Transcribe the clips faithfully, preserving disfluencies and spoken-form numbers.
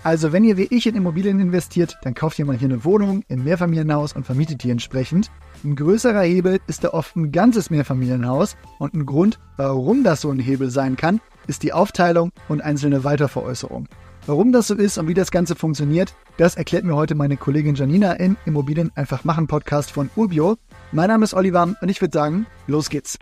Also wenn ihr wie ich in Immobilien investiert, dann kauft ihr mal hier eine Wohnung im Mehrfamilienhaus und vermietet die entsprechend. Ein größerer Hebel ist da oft ein ganzes Mehrfamilienhaus und ein Grund, warum das so ein Hebel sein kann, ist die Aufteilung und einzelne Weiterveräußerung. Warum das so ist und wie das Ganze funktioniert, das erklärt mir heute meine Kollegin Janina im Immobilien einfach machen Podcast von Urbio. Mein Name ist Oliver und ich würde sagen, los geht's.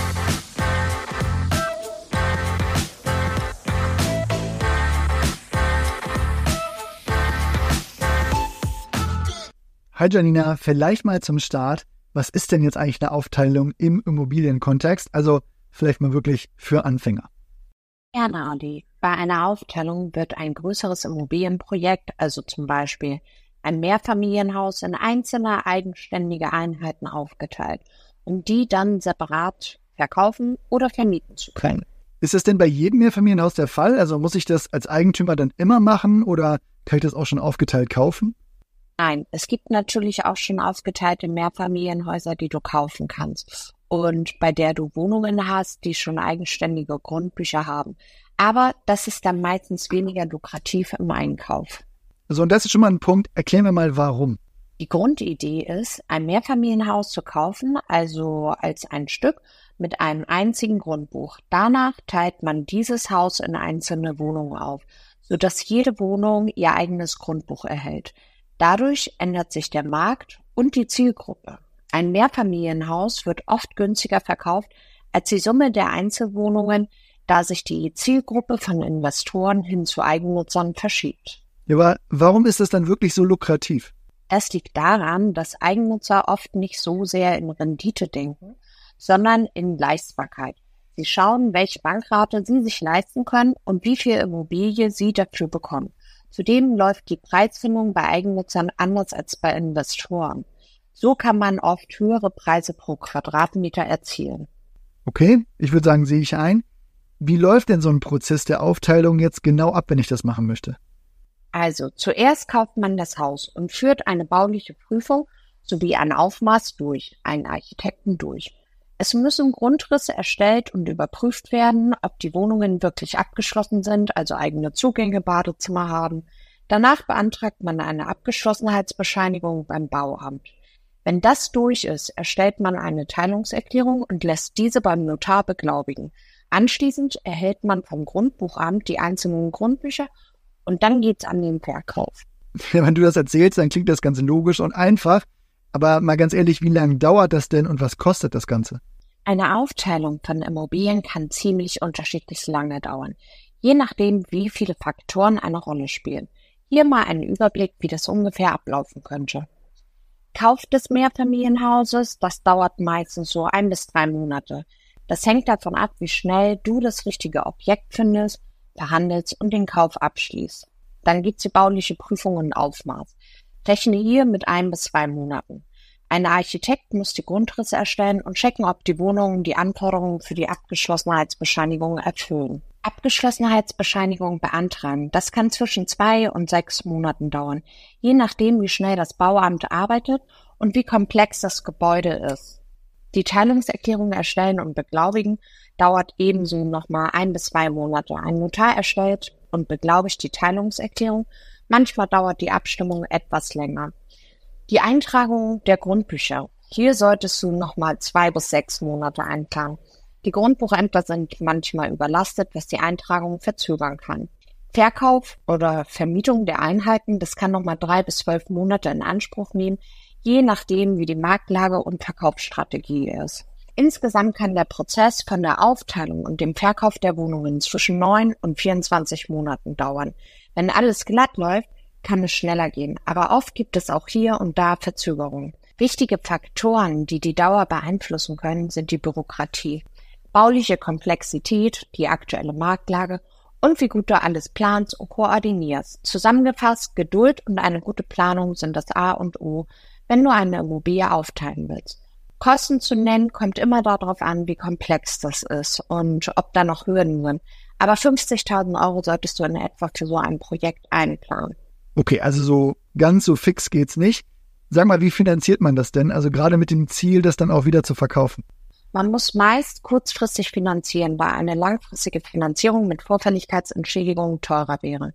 Hi Janina, vielleicht mal zum Start. Was ist denn jetzt eigentlich eine Aufteilung im Immobilienkontext? Also vielleicht mal wirklich für Anfänger. Gerne, Adi. Bei einer Aufteilung wird ein größeres Immobilienprojekt, also zum Beispiel ein Mehrfamilienhaus, in einzelne eigenständige Einheiten aufgeteilt, um die dann separat verkaufen oder vermieten zu können. Ist das denn bei jedem Mehrfamilienhaus der Fall? Also muss ich das als Eigentümer dann immer machen oder kann ich das auch schon aufgeteilt kaufen? Nein, es gibt natürlich auch schon aufgeteilte Mehrfamilienhäuser, die du kaufen kannst und bei der du Wohnungen hast, die schon eigenständige Grundbücher haben. Aber das ist dann meistens weniger lukrativ im Einkauf. So, und das ist schon mal ein Punkt. Erklären wir mal, warum. Die Grundidee ist, ein Mehrfamilienhaus zu kaufen, also als ein Stück mit einem einzigen Grundbuch. Danach teilt man dieses Haus in einzelne Wohnungen auf, sodass jede Wohnung ihr eigenes Grundbuch erhält. Dadurch ändert sich der Markt und die Zielgruppe. Ein Mehrfamilienhaus wird oft günstiger verkauft als die Summe der Einzelwohnungen, da sich die Zielgruppe von Investoren hin zu Eigennutzern verschiebt. Ja, aber warum ist das dann wirklich so lukrativ? Das liegt daran, dass Eigennutzer oft nicht so sehr in Rendite denken, sondern in Leistbarkeit. Sie schauen, welche Bankrate sie sich leisten können und wie viel Immobilie sie dafür bekommen. Zudem läuft die Preisfindung bei Eigennutzern anders als bei Investoren. So kann man oft höhere Preise pro Quadratmeter erzielen. Okay, ich würde sagen, sehe ich ein. Wie läuft denn so ein Prozess der Aufteilung jetzt genau ab, wenn ich das machen möchte? Also, zuerst kauft man das Haus und führt eine bauliche Prüfung sowie ein Aufmaß durch, einen Architekten durch. Es müssen Grundrisse erstellt und überprüft werden, ob die Wohnungen wirklich abgeschlossen sind, also eigene Zugänge, Badezimmer haben. Danach beantragt man eine Abgeschlossenheitsbescheinigung beim Bauamt. Wenn das durch ist, erstellt man eine Teilungserklärung und lässt diese beim Notar beglaubigen. Anschließend erhält man vom Grundbuchamt die einzelnen Grundbücher und dann geht's an den Verkauf. Ja, wenn du das erzählst, dann klingt das Ganze logisch und einfach. Aber mal ganz ehrlich, wie lange dauert das denn und was kostet das Ganze? Eine Aufteilung von Immobilien kann ziemlich unterschiedlich lange dauern, je nachdem, wie viele Faktoren eine Rolle spielen. Hier mal ein Überblick, wie das ungefähr ablaufen könnte. Kauf des Mehrfamilienhauses, das dauert meistens so ein bis drei Monate. Das hängt davon ab, wie schnell du das richtige Objekt findest, verhandelst und den Kauf abschließt. Dann gibt's die bauliche Prüfung und Aufmaß. Rechne hier mit ein bis zwei Monaten. Ein Architekt muss die Grundrisse erstellen und checken, ob die Wohnungen die Anforderungen für die Abgeschlossenheitsbescheinigung erfüllen. Abgeschlossenheitsbescheinigung beantragen, das kann zwischen zwei und sechs Monaten dauern, je nachdem, wie schnell das Bauamt arbeitet und wie komplex das Gebäude ist. Die Teilungserklärung erstellen und beglaubigen dauert ebenso nochmal ein bis zwei Monate. Ein Notar erstellt und beglaubigt die Teilungserklärung. Manchmal dauert die Abstimmung etwas länger. Die Eintragung der Grundbücher. Hier solltest du nochmal zwei bis sechs Monate einplanen. Die Grundbuchämter sind manchmal überlastet, was die Eintragung verzögern kann. Verkauf oder Vermietung der Einheiten, das kann nochmal drei bis zwölf Monate in Anspruch nehmen, je nachdem, wie die Marktlage und Verkaufsstrategie ist. Insgesamt kann der Prozess von der Aufteilung und dem Verkauf der Wohnungen zwischen neun und vierundzwanzig Monaten dauern. Wenn alles glatt läuft, kann es schneller gehen, aber oft gibt es auch hier und da Verzögerungen. Wichtige Faktoren, die die Dauer beeinflussen können, sind die Bürokratie, bauliche Komplexität, die aktuelle Marktlage und wie gut du alles planst und koordinierst. Zusammengefasst, Geduld und eine gute Planung sind das A und O, wenn du eine Immobilie aufteilen willst. Kosten zu nennen kommt immer darauf an, wie komplex das ist und ob da noch Hürden sind. Aber fünfzigtausend Euro solltest du in etwa für so ein Projekt einplanen. Okay, also so ganz so fix geht's nicht. Sag mal, wie finanziert man das denn? Also gerade mit dem Ziel, das dann auch wieder zu verkaufen. Man muss meist kurzfristig finanzieren, da eine langfristige Finanzierung mit Vorfälligkeitsentschädigung teurer wäre.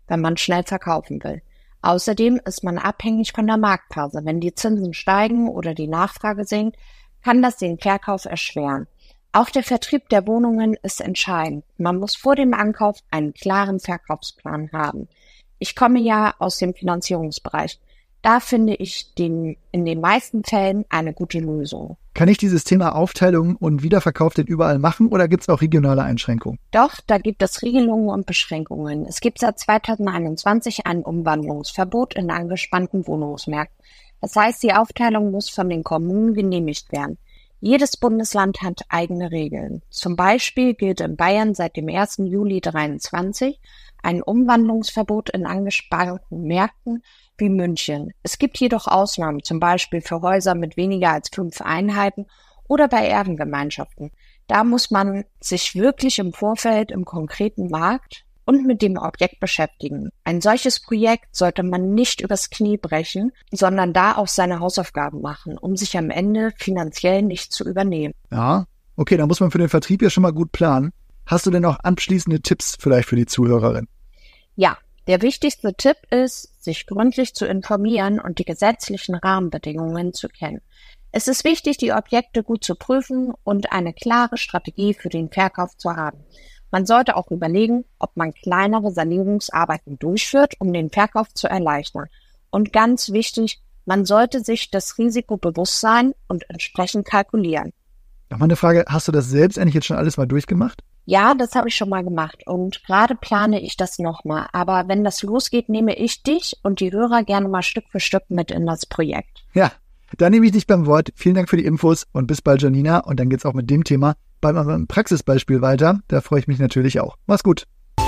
wenn man schnell verkaufen will. Außerdem ist man abhängig von der Marktphase. Wenn die Zinsen steigen oder die Nachfrage sinkt, kann das den Verkauf erschweren. Auch der Vertrieb der Wohnungen ist entscheidend. Man muss vor dem Ankauf einen klaren Verkaufsplan haben. Ich komme ja aus dem Finanzierungsbereich. Da finde ich den, in den meisten Fällen eine gute Lösung. Kann ich dieses Thema Aufteilung und Wiederverkauf denn überall machen oder gibt es auch regionale Einschränkungen? Doch, da gibt es Regelungen und Beschränkungen. Es gibt seit zweitausendeinundzwanzig ein Umwandlungsverbot in angespannten Wohnungsmärkten. Das heißt, die Aufteilung muss von den Kommunen genehmigt werden. Jedes Bundesland hat eigene Regeln. Zum Beispiel gilt in Bayern seit dem ersten Juli zweitausenddreiundzwanzig ein Umwandlungsverbot in angespannten Märkten wie München. Es gibt jedoch Ausnahmen, zum Beispiel für Häuser mit weniger als fünf Einheiten oder bei Erbengemeinschaften. Da muss man sich wirklich im Vorfeld im konkreten Markt und mit dem Objekt beschäftigen. Ein solches Projekt sollte man nicht übers Knie brechen, sondern da auch seine Hausaufgaben machen, um sich am Ende finanziell nicht zu übernehmen. Ja, okay, da muss man für den Vertrieb ja schon mal gut planen. Hast du denn noch abschließende Tipps vielleicht für die Zuhörerin? Ja, der wichtigste Tipp ist, sich gründlich zu informieren und die gesetzlichen Rahmenbedingungen zu kennen. Es ist wichtig, die Objekte gut zu prüfen und eine klare Strategie für den Verkauf zu haben. Man sollte auch überlegen, ob man kleinere Sanierungsarbeiten durchführt, um den Verkauf zu erleichtern. Und ganz wichtig, man sollte sich das Risiko bewusst sein und entsprechend kalkulieren. Nochmal eine Frage, hast du das selbst eigentlich jetzt schon alles mal durchgemacht? Ja, das habe ich schon mal gemacht und gerade plane ich das nochmal. Aber wenn das losgeht, nehme ich dich und die Hörer gerne mal Stück für Stück mit in das Projekt. Ja, dann nehme ich dich beim Wort. Vielen Dank für die Infos und bis bald, Janina. Und dann geht's auch mit dem Thema beim Praxisbeispiel weiter. Da freue ich mich natürlich auch. Mach's gut.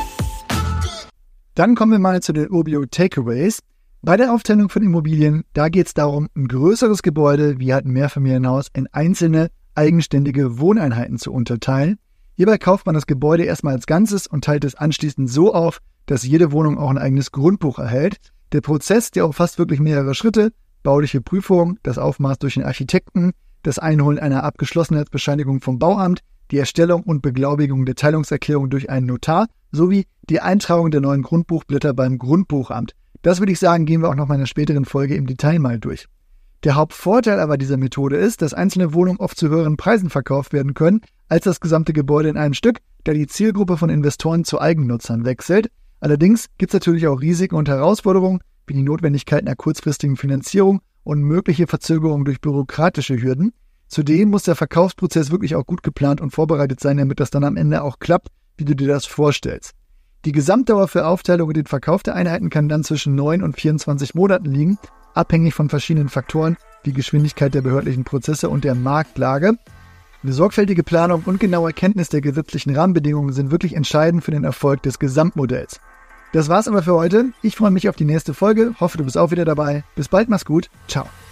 Dann kommen wir mal zu den Urbio Takeaways. Bei der Aufteilung von Immobilien, da geht's darum, ein größeres Gebäude, wie halt ein Mehrfamilienhaus, in einzelne eigenständige Wohneinheiten zu unterteilen. Hierbei kauft man das Gebäude erstmal als Ganzes und teilt es anschließend so auf, dass jede Wohnung auch ein eigenes Grundbuch erhält. Der Prozess, der umfasst wirklich mehrere Schritte: bauliche Prüfung, das Aufmaß durch den Architekten, das Einholen einer Abgeschlossenheitsbescheinigung vom Bauamt, die Erstellung und Beglaubigung der Teilungserklärung durch einen Notar sowie die Eintragung der neuen Grundbuchblätter beim Grundbuchamt. Das würde ich sagen, gehen wir auch noch mal in einer späteren Folge im Detail mal durch. Der Hauptvorteil aber dieser Methode ist, dass einzelne Wohnungen oft zu höheren Preisen verkauft werden können als das gesamte Gebäude in einem Stück, da die Zielgruppe von Investoren zu Eigennutzern wechselt. Allerdings gibt es natürlich auch Risiken und Herausforderungen, wie die Notwendigkeit einer kurzfristigen Finanzierung und mögliche Verzögerungen durch bürokratische Hürden. Zudem muss der Verkaufsprozess wirklich auch gut geplant und vorbereitet sein, damit das dann am Ende auch klappt, wie du dir das vorstellst. Die Gesamtdauer für Aufteilung und den Verkauf der Einheiten kann dann zwischen neun und vierundzwanzig Monaten liegen, abhängig von verschiedenen Faktoren wie Geschwindigkeit der behördlichen Prozesse und der Marktlage. Eine sorgfältige Planung und genaue Kenntnis der gesetzlichen Rahmenbedingungen sind wirklich entscheidend für den Erfolg des Gesamtmodells. Das war's aber für heute. Ich freue mich auf die nächste Folge, hoffe du bist auch wieder dabei. Bis bald, mach's gut, ciao.